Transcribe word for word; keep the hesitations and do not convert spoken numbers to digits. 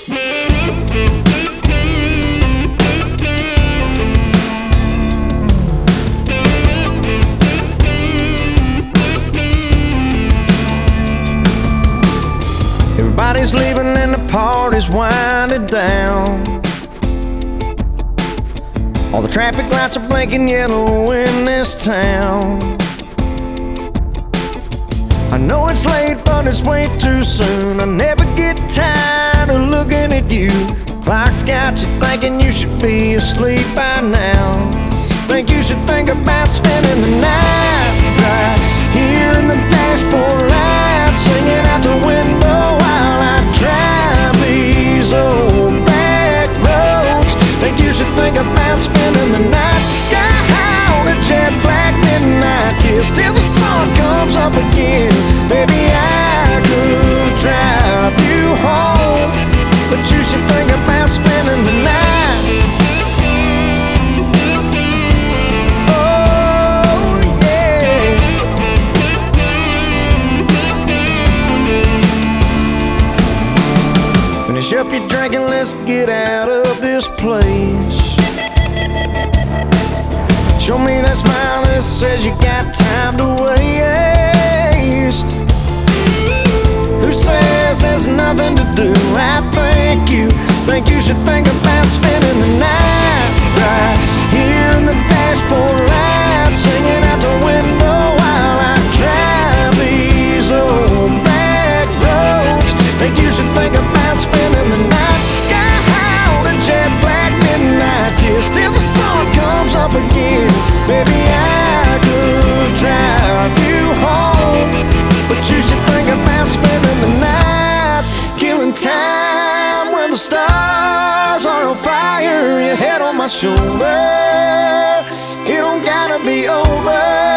Everybody's leaving and the party's winding down. All the traffic lights are blinking yellow in this town. I know it's late, but it's way too soon. I never get tired of looking at you. Clock's got you thinking you should be asleep by now. Think you should think about spending the night right here in the dashboard light, singing out the window while I drive these old back roads. Think you should think about spending the night sky high on a jet black midnight kiss till the sun comes up again. Baby, I could drive you home, but you should think about spending the night. Oh, yeah. Finish up your drink and let's get out of this place. Show me that smile that says you got time to waste. Who says there's nothing to do? I think you think you should think about spending the night right here in the dashboard light, singing out the window while I drive these old back roads. Think you should think about spending the night sky high on a jet black midnight kiss till the sun comes up again. Baby, I could drive you home, but you should think about spending the night, killing time when the stars are on fire. Your head on my shoulder, it don't gotta be over.